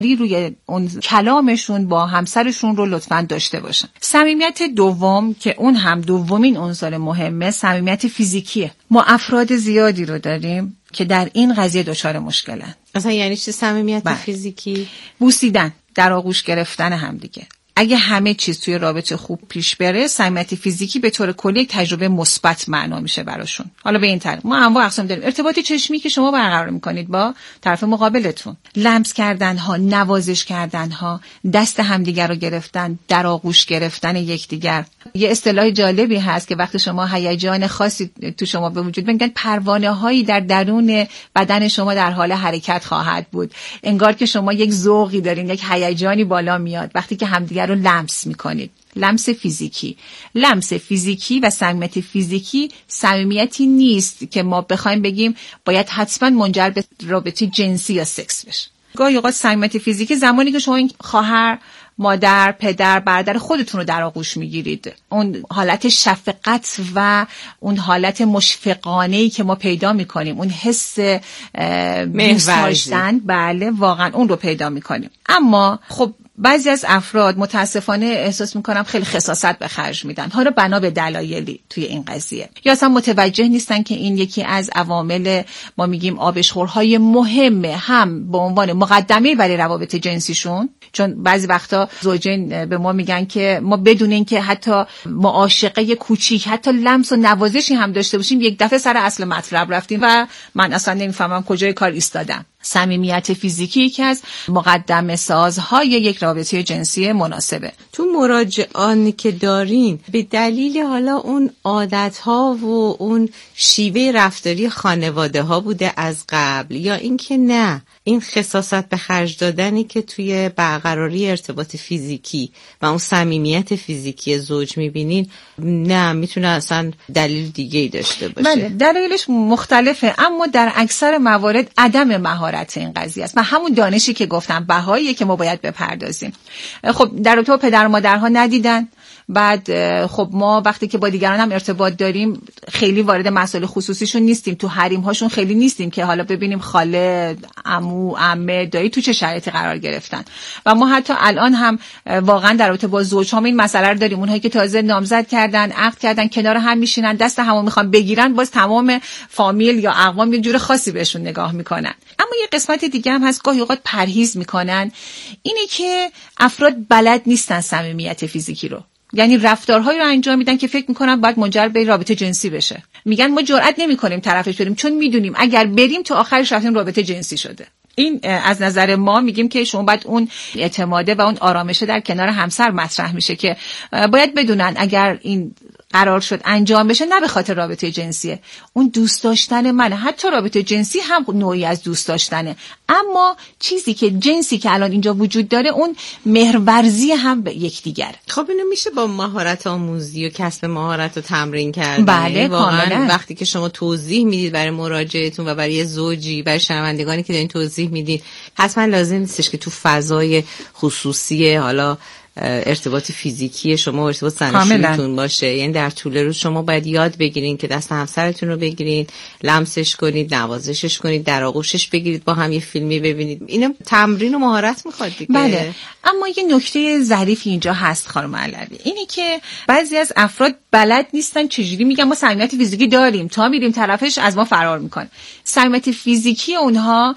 روی اون کلامشون با همسرشون رو لطفاً داشته باشن. صمیمیت دوم که اون هم دومین عنصر مهمه، صمیمیت فیزیکیه. ما افراد زیادی رو داریم که در این قضیه دچار مشکلن. اصلا یعنی چه صمیمیت فیزیکی؟ بوسیدن، در آغوش گرفتن همدیگه. اگه همه چیز توی رابطه خوب پیش بره، صمیمیت فیزیکی به طور کلی یک تجربه مثبت معنا میشه براشون. حالا به این طریق ما انواع اقسام داریم. ارتباط چشمی که شما برقرار میکنید با طرف مقابلتون، لمس کردن ها، نوازش کردن ها، دست همدیگر رو گرفتن، در آغوش گرفتن یکدیگر. یه اصطلاح جالبی هست که وقتی شما هیجان خاصی تو شما به وجود میاد، میگن پروانه هایی در درون بدن شما در حال حرکت خواهد بود. انگار که شما یک ذوقی دارین، یک هیجانی بالا میاد وقتی که همدیگر رو لمس میکنید. لمس فیزیکی و صمیمیت فیزیکی صمیمیتی نیست که ما بخوایم بگیم باید حتما منجر به رابطه جنسی یا سکس بشه. گاهی اوقات صمیمیت فیزیکی زمانی که شما این خواهر، مادر، پدر، برادر خودتون رو در آغوش میگیرید، اون حالت شفقت و اون حالت مشفقانه‌ای که ما پیدا میکنیم، اون حس دوست داشتن، بله واقعا اون رو پیدا میکنیم. اما خب بعضی از افراد متاسفانه احساس میکنم خیلی خساست به خرج میدن، حالا بنا به دلایلی توی این قضیه، یا اصلا متوجه نیستن که این یکی از عوامل ما میگیم آبشخورهای مهمه، هم به عنوان مقدمه برای روابط جنسیشون. چون بعضی وقتا زوجین به ما میگن که ما بدون این که حتی معاشقه کوچیک، حتی لمس و نوازشی هم داشته باشیم، یک دفعه سر اصل مطلب رفتیم و من اصلا نمیفهمم کجای کار ایستادم. صمیمیت فیزیکی یکی از مقدمه سازهای یک رابطه جنسی مناسبه. تو مراجعانی که دارین به دلیل حالا اون عادت‌ها و اون شیوه رفتاری خانواده ها بوده از قبل، یا اینکه نه این خساست به خرج دادنی که توی برقراری ارتباط فیزیکی و اون صمیمیت فیزیکی زوج میبینین، نه میتونه اصلا دلیل دیگه‌ای داشته باشه؟ بله، دلایلش مختلفه، اما در اکثر موارد عدم مهارت این قضیه است و همون دانشی که گفتم بهاییه که ما باید بپردازیم. خب در رابطه با پدر و مادرها ندیدن، بعد خب ما وقتی که با دیگران هم ارتباط داریم خیلی وارد مسائل خصوصیشون نیستیم، تو حریم هاشون خیلی نیستیم که حالا ببینیم خاله، عمو، عمه، دایی تو چه شرایطی قرار گرفتن. و ما حتی الان هم واقعا در رابطه با زوج‌ها این مسئله رو داریم، اونهایی که تازه نامزد کردن، عقد کردن، کنار هم میشینن، دست همو میخوان بگیرن، باز تمام فامیل یا اقوام یه جور خاصی بهشون نگاه میکنن. اما یه قسمت دیگه هم هست، گاهی اوقات پرهیز میکنن، اینه که افراد بلد نیستن صمیمیت فیزیکی رو، یعنی رفتارهایی رو انجام میدن که فکر میکنن باید منجر به رابطه جنسی بشه. میگن ما جرئت نمیکنیم طرفش بریم چون میدونیم اگر بریم تو آخرش رفتیم رابطه جنسی شده. این از نظر ما میگیم که شما باید اون اعتماده و اون آرامشه در کنار همسر مطرح میشه که باید بدونن اگر این قرار شد انجام بشه نه به خاطر رابطه جنسیه، اون دوست داشتن منه، حتی رابطه جنسی هم نوعی از دوست داشتنه، اما چیزی که جنسی که الان اینجا وجود داره اون مهرورزی هم به یکدیگر. خب اینو میشه با مهارت آموزی و کسب مهارت و تمرین کردن. بله کاملا. وقتی که شما توضیح میدید برای مراجعتون و برای زوجی، برای شنوندگانی که دارین توضیح میدید، حتما لازم نیستش که تو فضای خصوصی حالا ارتباط فیزیکی شما و ارتباط زناشویتون باشه. یعنی در طول روز شما باید یاد بگیرین که دست همسرتون رو بگیرین، لمسش کنید، نوازشش کنید، در آغوشش بگیرید، با هم یه فیلمی ببینید. اینو تمرین و مهارت میخواد دیگه. بله. اما یه نکته ظریفی اینجا هست خانم علوی، اینی که بعضی از افراد بلد نیستن چجوری میگن ما صمیمیت فیزیکی داریم، تا میریم طرفش از ما فرار میکنه. صمیمیت فیزیکی اونها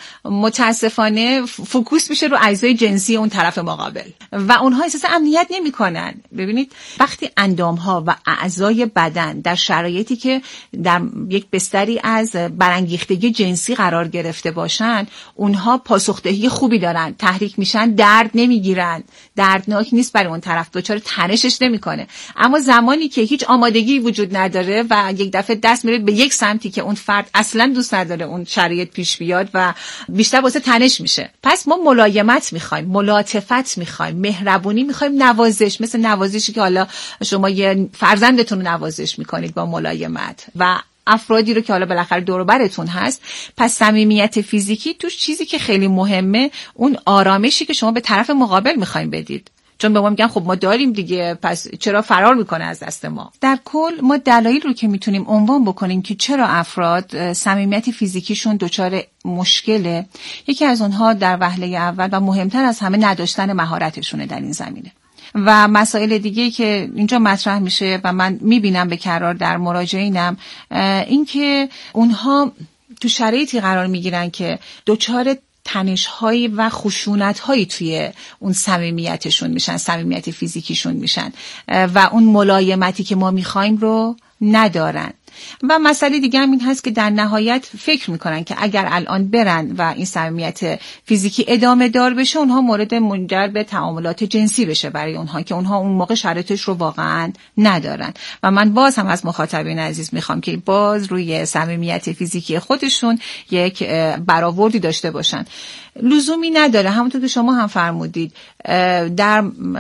متاسفانه فوکوس میشه رو اجزای جنسی اون طرف مقابل و اونها احساس امنیت نمیکنن. ببینید وقتی اندامها و اعضای بدن در شرایطی که در یک بستری از برانگیختگی جنسی قرار گرفته باشن، اونها پاسخدهی خوبی دارن، تحریک میشن، درد نمیگیرن، دردناک نیست برای اون طرف، دچار تنشش نمیکنه. اما زمانی که هیچ آمادگی وجود نداره و یک دفعه دست میره به یک سمتی که اون فرد اصلا دوست نداره اون شرایط پیش بیاد و بیشتر واسه تنش میشه. پس ما ملایمت میخوایم، ملاطفت میخوایم، مهربونی میخوایم، نوازش، مثل نوازشی که حالا شما یه فرزندتون رو نوازش میکنید با ملایمت و افرادی رو که حالا بالاخره دور و برتون هست. پس صمیمیت فیزیکی توش چیزی که خیلی مهمه اون آرامشی که شما به طرف مقابل میخوایم بدید. چون به ما میگن خب ما داریم دیگه، پس چرا فرار میکنه از دست ما. در کل ما دلایل رو که میتونیم عنوان بکنیم که چرا افراد صمیمیت فیزیکیشون دچار مشکله، یکی از اونها در وهله اول و مهمتر از همه نداشتن مهارتشونه در این زمینه. و مسائل دیگه که اینجا مطرح میشه و من میبینم به کرار در مراجعینم، این که اونها تو شرایطی قرار میگیرن که دچار تنش‌هایی و خشونت‌هایی توی اون صمیمیتشون میشن، صمیمیت فیزیکیشون میشن و اون ملایمتی که ما میخوایم رو ندارن. و مسئله دیگه هم این هست که در نهایت فکر میکنن که اگر الان برن و این صمیمیت فیزیکی ادامه دار بشه، اونها مورد منجر به تعاملات جنسی بشه برای اونها که اونها اون موقع شرایطش رو واقعا ندارن. و من باز هم از مخاطبین عزیز میخوام که باز روی صمیمیت فیزیکی خودشون یک برآوردی داشته باشن. لزومی نداره، همونطور که شما هم فرمودید، در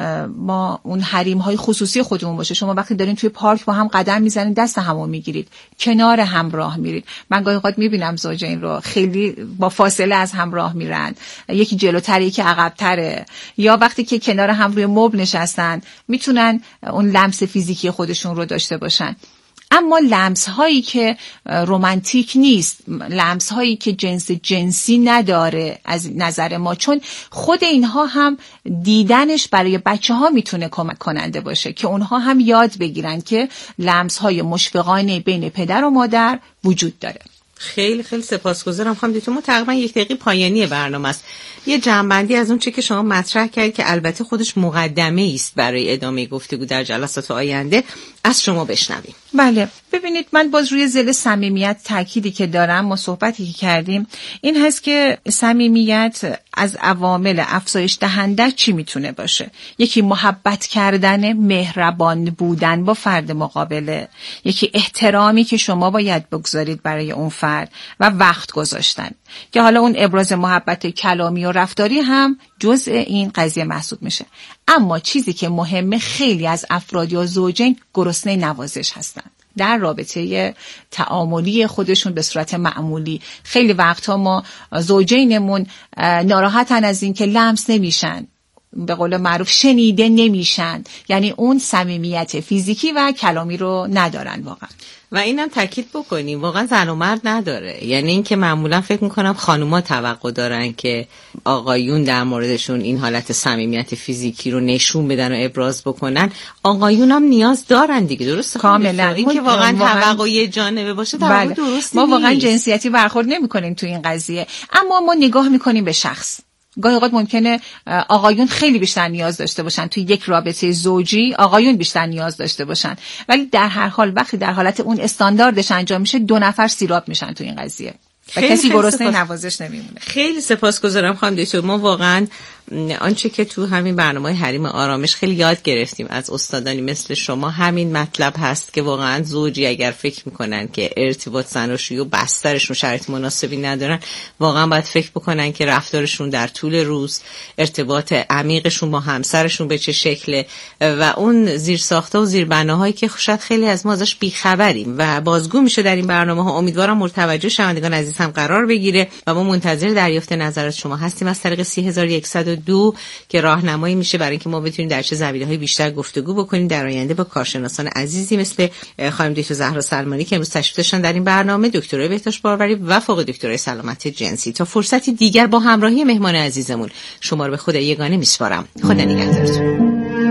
ما اون حریم‌های خصوصی خودمون باشه. شما وقتی دارین توی پارک با هم قدم میزنین، دست همو میگیرید، کنار هم راه میرید. من گاهی اوقات میبینم زوجین رو خیلی با فاصله از هم راه میرن، یکی جلوتره یکی عقب‌تره، یا وقتی که کنار هم روی مبل نشستن میتونن اون لمس فیزیکی خودشون رو داشته باشن. اما لمس هایی که رمانتیک نیست، لمس هایی که جنسی نداره از نظر ما، چون خود اینها هم دیدنش برای بچه ها میتونه کمک کننده باشه که اونها هم یاد بگیرن که لمس های مشفقانه بین پدر و مادر وجود داره. خیلی خیلی سپاسگزارم خانم دکتر. ما تقریبا 1 دقیقه پایانی برنامه است. یه جنبندی از اون چه که شما مطرح کردید که البته خودش مقدمه است برای ادامه گفتگو در جلسات آینده، از شما بشنویم. بله، ببینید من باز روی ذیل صمیمیت تأکیدی که دارم، ما صحبتی که کردیم این هست که صمیمیت از عوامل افزایش دهنده چی میتونه باشه؟ یکی محبت کردن، مهربان بودن با فرد مقابله، یکی احترامی که شما باید بگذارید برای اون فرد و وقت گذاشتن که حالا اون ابراز محبت کلامی و رفتاری هم جزء این قضیه محسوب میشه. اما چیزی که مهمه، خیلی از افراد یا زوجین گرسنه نوازش هستن در رابطه تعاملی خودشون به صورت معمولی. خیلی وقتها ما زوجینمون ناراحتن از این که لمس نمیشن، به قول معروف شنیده نمیشن، یعنی اون صمیمیت فیزیکی و کلامی رو ندارن واقعا. و اینم تاکید بکنیم واقعا زن و مرد نداره، یعنی این که معمولا فکر میکنم خانوما توقع دارن که آقایون در موردشون این حالت صمیمیت فیزیکی رو نشون بدن و ابراز بکنن. آقایون هم نیاز دارن دیگه، درسته؟ کاملا. این که واقعا توقع یه جانبه باشه توقع درستی ما واقعا نیست. جنسیتی برخورد نمیکنیم تو این قضیه، اما ما نگاه میکنیم به شخص. گاهی اوقات ممکنه آقایون خیلی بیشتر نیاز داشته باشن توی یک رابطه زوجی، آقایون بیشتر نیاز داشته باشن، ولی در هر حال وقتی در حالت اون استانداردش انجام میشه 2 نفر سیراب میشن تو این قضیه و کسی گرسنه نوازش نمیمونه. خیلی سپاسگزارم خانم دکتر. ما واقعا آنچه که تو همین برنامه حریم آرامش خیلی یاد گرفتیم از استادانی مثل شما همین مطلب هست که واقعا زوجی اگر فکر میکنن که ارتباط زناشویی و بسترشون شرایط مناسبی ندارن، واقعا باید فکر بکنن که رفتارشون در طول روز، ارتباط عمیقشون با همسرشون به چه شکله و اون زیرساخت‌ها و زیربناهایی که شاید خیلی از ما ازش بیخبریم و بازگو میشه در این برنامه ها. امیدوارم مورد توجه شنوندگان عزیز هم قرار بگیره و ما منتظر دریافت نظرات شما هستیم از طریق 3102 که راهنمایی میشه برای اینکه ما بتونیم در چه زمینه‌های بیشتر گفتگو بکنیم در آینده با کارشناسان عزیزی مثل خانم دکتر زهرا سلمانی که امروز تشریف داشتن در این برنامه، دکترای بهداشت باروری و فوق دکترای سلامت جنسی. تا فرصتی دیگر با همراهی مهمان عزیزمون شما رو به خدا یگانه میسپارم. خدا نگهدارتون.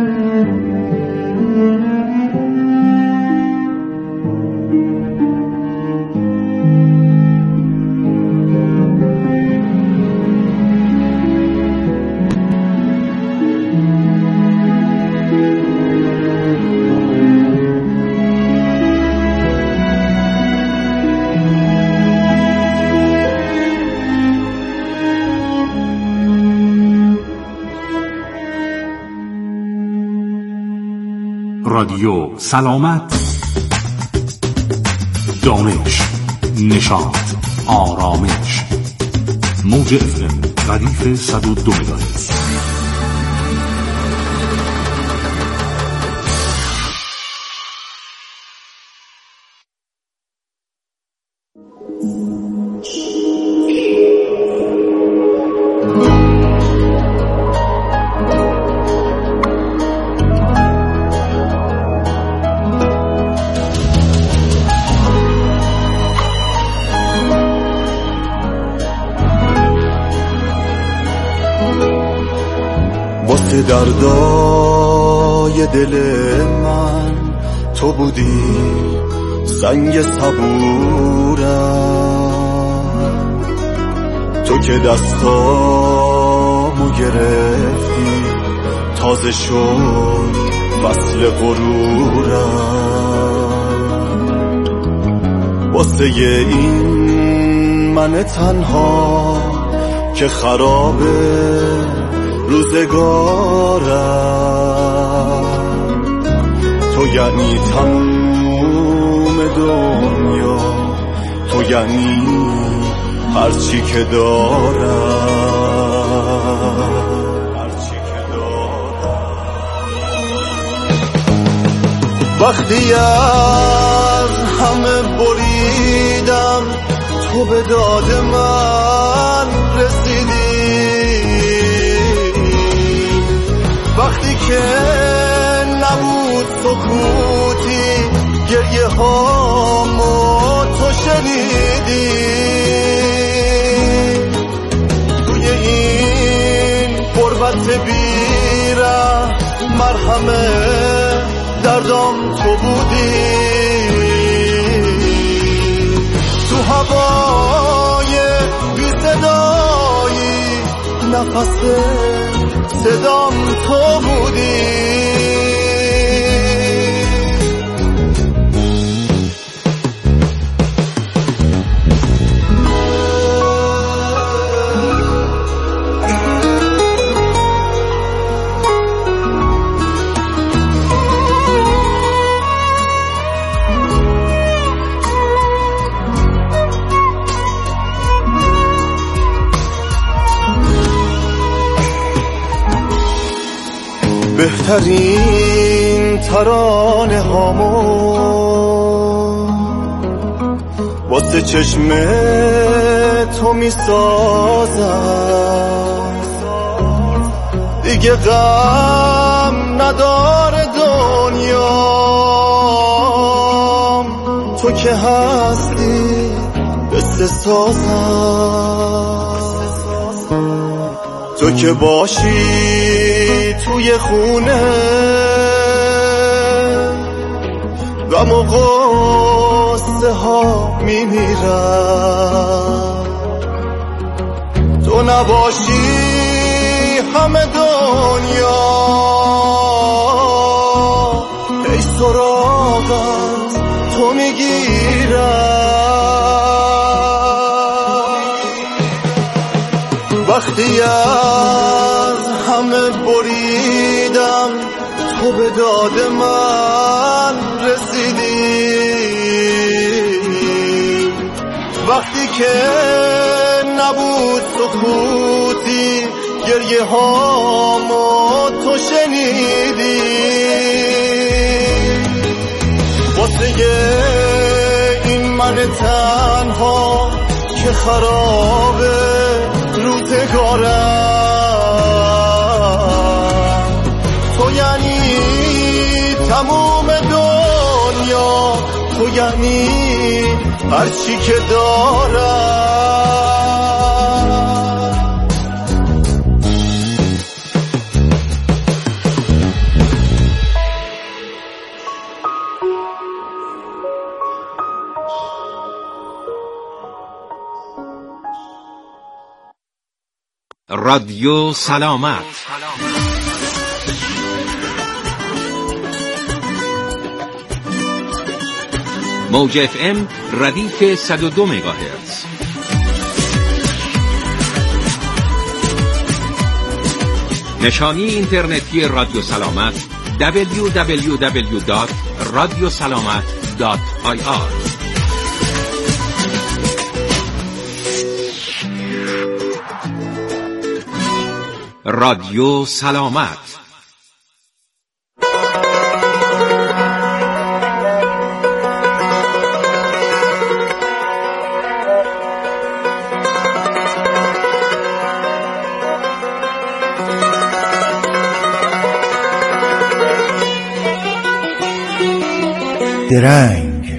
رادیو سلامت، دانش، نشاط، آرامش. موج FM ردیف 102 مگاهرتز. واسه دردای دل من تو بودی سنگ صبورم، تو که دستامو گرفتی تازه شد فصل غرورم. واسه این من تنها که خرابه روزگارم، تو یعنی تموم دنیا، تو یعنی هرچی که دارم. وقتی از همه بریدم تو به داد من رسیدی، وقتی که نبود سکوتی گریه هامو تو شنیدی، توی این غربت بیره مرهمه دردم تو بودی، تو هوای بی صدایی نفس صدام تو بودی. بهترین ترانه هامو واسه چشم تو می سازم، دیگه غم نداره دنیام، تو که هستی قصه سازم، تو که باشی توی خونه غم و غصه ها میمیرم، تو نباشی همه دنیا ای سراغ از تو میگیرم. وقتی از همه بریدم تو به داد من رسیدی، وقتی که نبود سکوتی گریه هامو تو شنیدی، واسه این من تنها که خرابه روزگارم، تو یعنی تموم دنیا، تو یعنی هرچی که دارم. رادیو سلامت، موج FM ردیف 102 مگاهرتز. نشانی اینترنتی رادیو سلامت www.radiosalamat.ir. رادیو سلامت. درنگ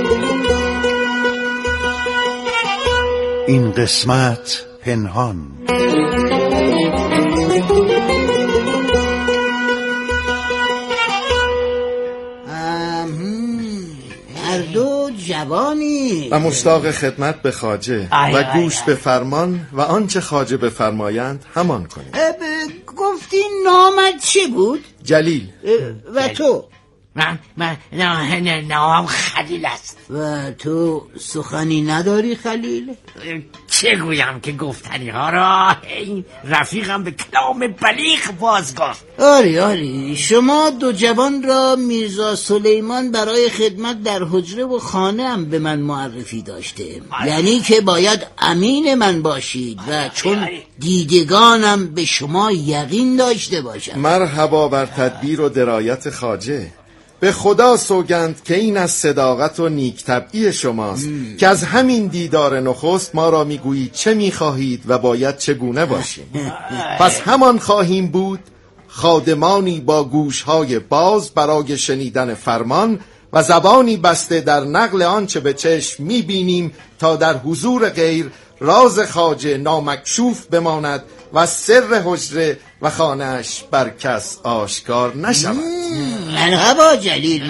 این قسمت پنهان. جوانی و مشتاق خدمت به خواجه و گوش به فرمان و آنچه خواجه بفرمایند همان کنید. گفتی نامت چه بود؟ جلیل. و تو؟ من نامم خلیل است. و تو سخنی نداری خلیل؟ چه گویم که گفتنی ها را این رفیقم به کلام بلیغ باز گفت. آری شما دو جوان را میرزا سلیمان برای خدمت در حجره و خانه هم به من معرفی داشته. یعنی که باید امین من باشید و چون دیدگانم به شما یقین داشته باشم. مرحبا بر تدبیر و درایت خواجه. به خدا سوگند که این از صداقت و نیک طبعی شماست که از همین دیدار نخست ما را میگویید چه میخواهید و باید چگونه باشیم. پس همان خواهیم بود، خادمانی با گوشهای باز برای شنیدن فرمان و زبانی بسته در نقل آنچه به چشم میبینیم تا در حضور غیر راز خواجه نامکشوف بماند و سر حجره و خانه‌اش بر کس آشکار نشود. مرحبا جلیل،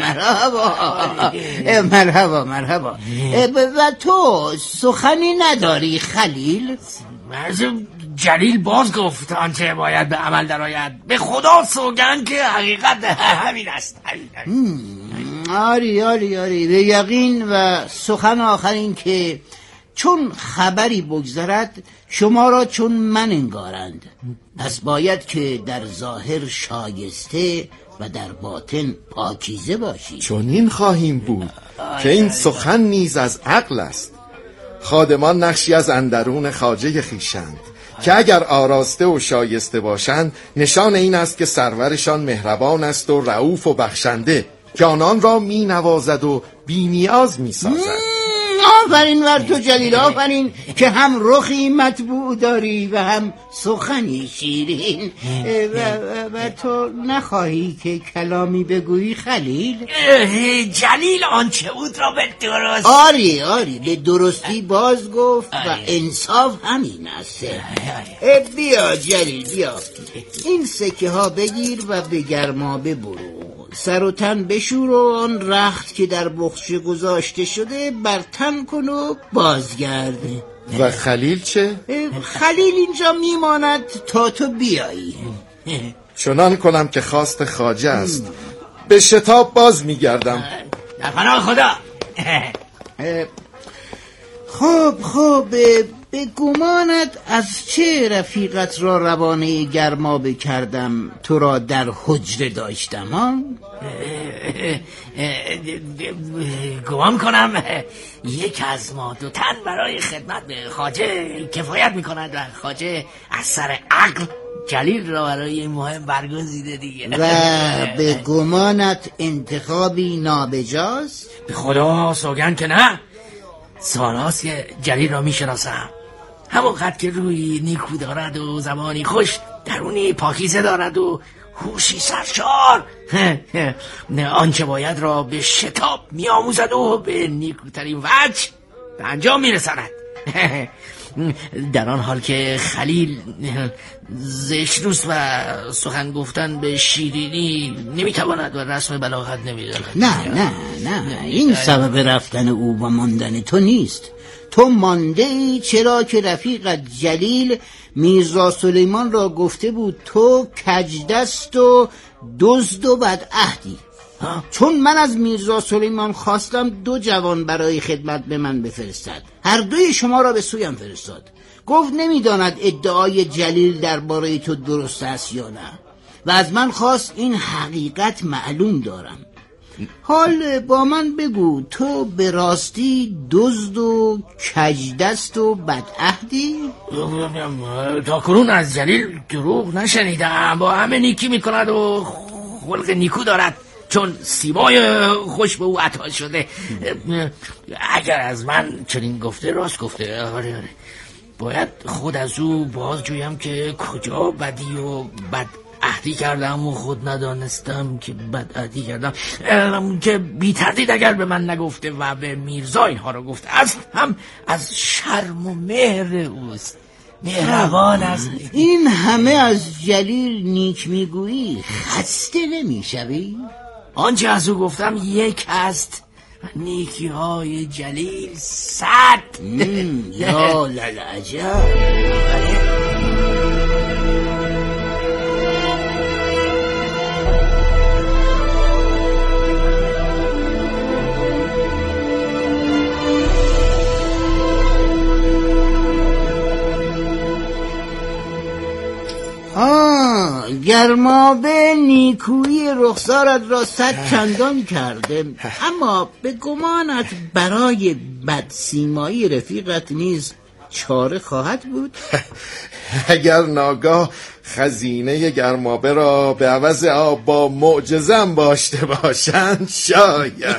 مرحبا. و تو سخنی نداری خلیل؟ جلیل باز گفت آنچه باید به عمل درآید. به خدا سوگند که حقیقت همین است. آری به یقین. و سخن آخرین که چون خبری بگذرد شما را چون من انگارند، پس باید که در ظاهر شایسته و در باطن پاکیزه باشید. چون این خواهیم بود که این سخن نیز از عقل است. خادمان نقشی از اندرون خواجه خویشند که اگر آراسته و شایسته باشند نشان این است که سرورشان مهربان است و رئوف و بخشنده که آنان را می نوازد و بی نیاز می سازد. آفرین ور تو جلیل، آفرین که هم رخی مطبوع داری و هم سخنی شیرین. و تو نخواهی که کلامی بگویی خلیل؟ جلیل آنچه بود را به درست. آری به درستی باز گفت و انصاف همین است. بیا جلیل بیا، این سکه ها بگیر و به گرمابه برو، سر و تن بشور و آن رخت که در بخچه گذاشته شده بر تن کن و بازگرد. و خلیل چه؟ خلیل اینجا میماند تا تو بیایی. چنان کنم که خواست خواجه است. به شتاب باز میگردم. در پناه خدا. خب به گمانت از چه رفیقت را روانه گرمابه کردم تو را در حجره داشتم ها؟ گمان کنم یک از ما دو تن برای خدمت به خواجه کفایت میکند و خواجه از سر عقل جلیل را برای این مهم برگزیده دیگه. و به گمانت انتخابی نابجاست؟ به خدا سوگند که نه. سالاست که جلیل را میشناسم، همون قد که روی نیکو دارد و زبانی خوش، درونی پاکیزه دارد و هوشی سرشار. آنچه باید را به شتاب میآموزد و به نیکوترین وجه به انجام میرساند. در آن حال که خلیل زشت‌روست و سخن گفتن به شیرینی نمیتواند و رسم بلاغت نمیداند. نه این سبب رفتن او و ماندن تو نیست. تو مانده ای چرا که رفیقت جلیل میرزا سلیمان را گفته بود تو کجدست و دزد و بدعهدی. چون من از میرزا سلیمان خواستم دو جوان برای خدمت به من بفرستد، هر دوی شما را به سویم فرستاد. گفت نمیداند ادعای جلیل درباره تو درست است یا نه و از من خواست این حقیقت معلوم دارم. حال با من بگو تو به راستی دزد و کجدست و بدعهدی؟ تا کنون از جلیل دروغ نشنیدم. با همه نیکی میکند و خلق نیکو دارد، چون سیمای خوش به او عطا شده. اگر از من چنین گفته راست گفته. آره. باید خود از او بازجویم که کجا بدی و بدعهدی کردم و خود ندانستم که بدعهدی کردم، که بی تردید اگر به من نگفته و به میرزا اینها را گفته است هم از شرم و مهر اوست. مهربان است. این همه از جلیل نیک میگویی، خسته نمیشوی؟ آنچه از او گفتم یک است، نیکی های جلیل 100. یا للعجب. گرمابه نیکویی رخسارت را 100 چندان کرده، اما به گمانت برای بدسیمایی رفیقت نیز چاره خواهد بود؟ اگر ناگاه خزینه گرمابه را به عوض آب با معجزه‌ام باشته باشند شاید.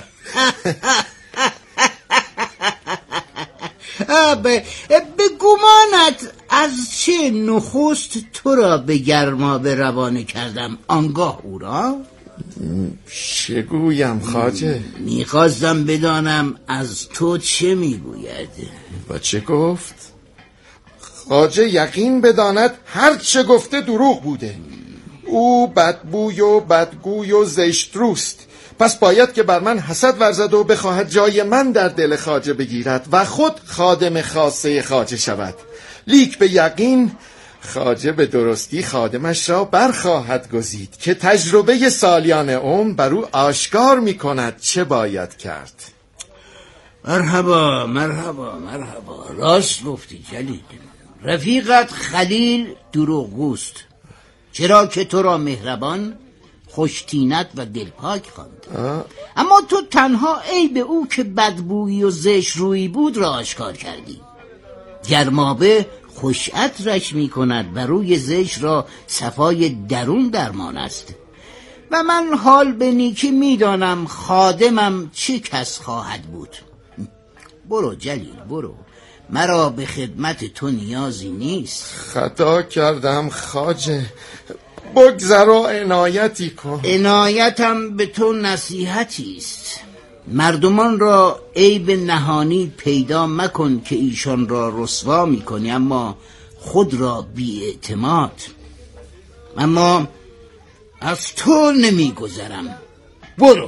به گمانت از چه نخست تو را به گرمابه روانه کردم، آنگاه او را؟ چه گویم خواجه؟ میخواستم بدانم از تو چه میگوید. و چه گفت؟ خواجه یقین بداند هر چه گفته دروغ بوده. او بدبوی و بدگوی و زشت روست، پس باید که بر من حسد ورزد و بخواهد جای من در دل خواجه بگیرد و خود خادم خاصه خواجه شود. لیک به یقین خواجه به درستی خادمش را برخواهد گزید که تجربه سالیان عمر بر او آشکار می کند چه باید کرد. مرحبا مرحبا مرحبا. راست گفتی جلیل. رفیقت خلیل دروغگوست، چرا که تو را مهربان، خوشتینت و دلپاک خواند. اما تو تنها عیب او که بدبویی و زشت رویی بود را آشکار کردی. گرمابه خوش عطرش می کند و روی زشت را صفای درون درمان است و من حال به نیکی می دانم خادمم چه کس خواهد بود. برو جلیل برو، مرا به خدمت تو نیازی نیست. خطا کردم خواجه، بگذر و عنایتی کن. عنایتم به تو نصیحتی است. مردمان را عیب نهانی پیدا مکن که ایشان را رسوا میکنی، اما خود را بی‌اعتماد. اما از تو نمیگذرم. برو.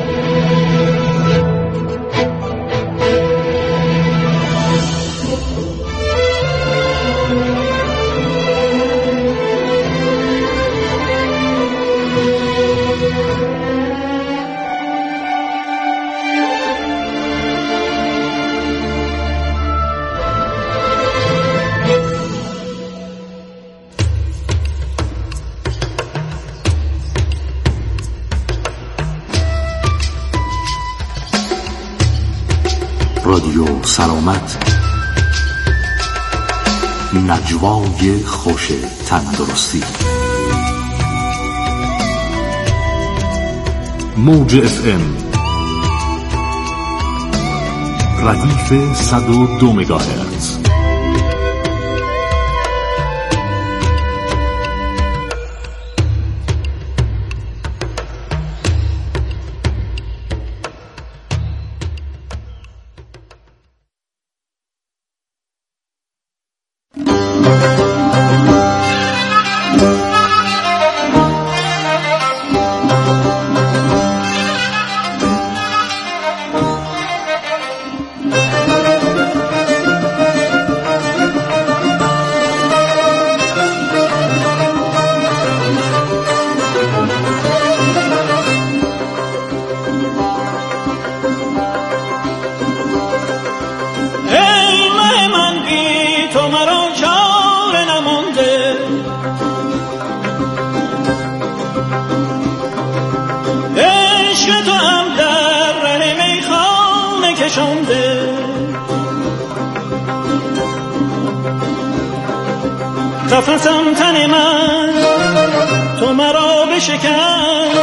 رادیو سلامت، نجوای خوش تندرستی. موج FM ردیف 102 مگاهرتز. قفسم تن من تو مرا بشکن،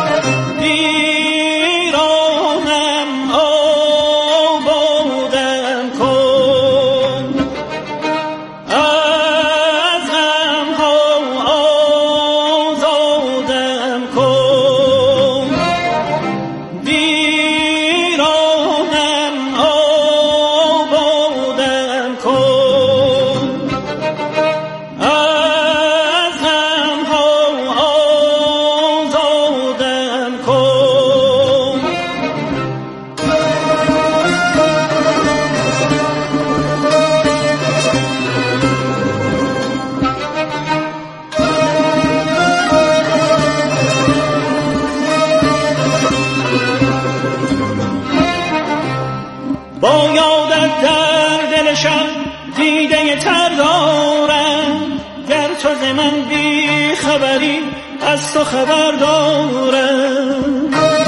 پیرانم آبادم کن، از غمها آزادم کن، پیرانم آبادم کن. من بی خبری از تو خبر دارم.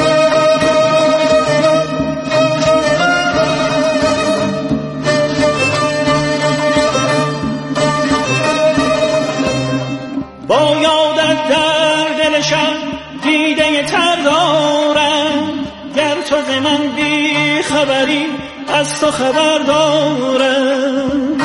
با یادت در دل شب دیده تر دارم، گر تو ز من بی خبری از تو خبر دارم.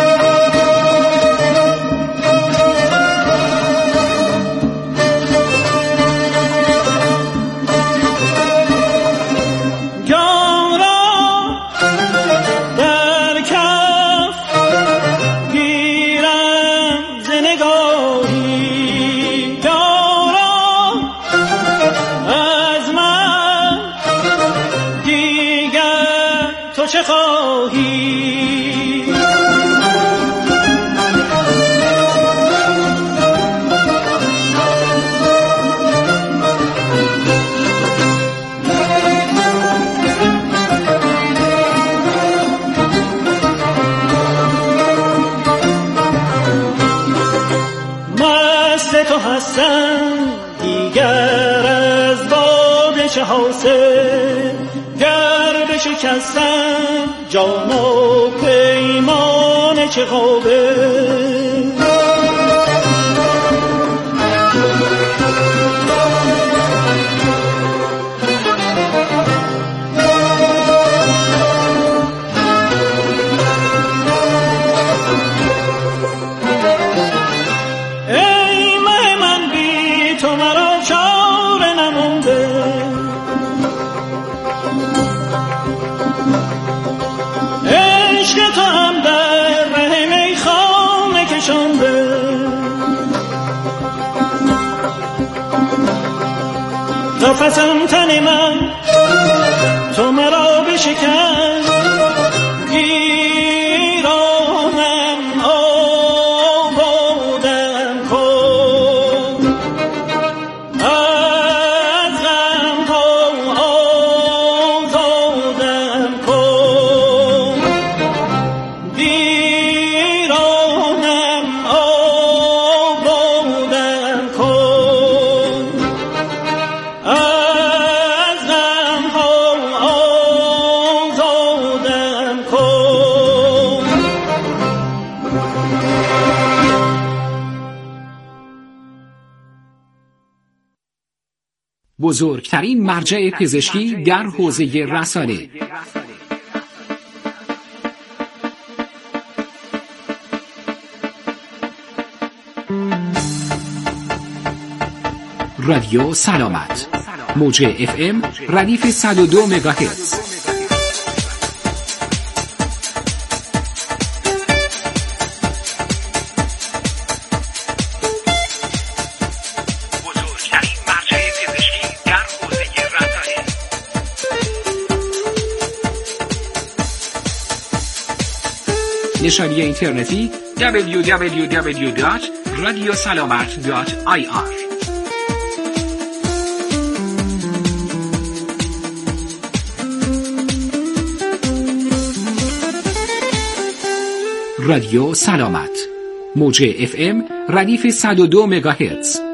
چه خواهی مست تو هستم دیگر از باد چه حاصل، گر بشکستم جام و پیمان چه قابل. ای مه من بی تو مرا چاره نمونده، عشق تو هم در ره میخانه کشانده. قفسم تن من تو مرا بشکن، گیرانم آبادم کن، از غم ها آزادم کن، گیرانم آبادم کن، از غم ها آزادم کن. بزرگترین مرجع پزشکی در حوزه رسانه. رادیو سلامت، موج FM ردیف 102 مگاهرتز. بزرگترین مرجع پزشکی در حوزه رسانه. نشانی اینترنتی www.radiosalamat.ir. رادیو سلامت، موج FM ردیف 102 مگاهرتز.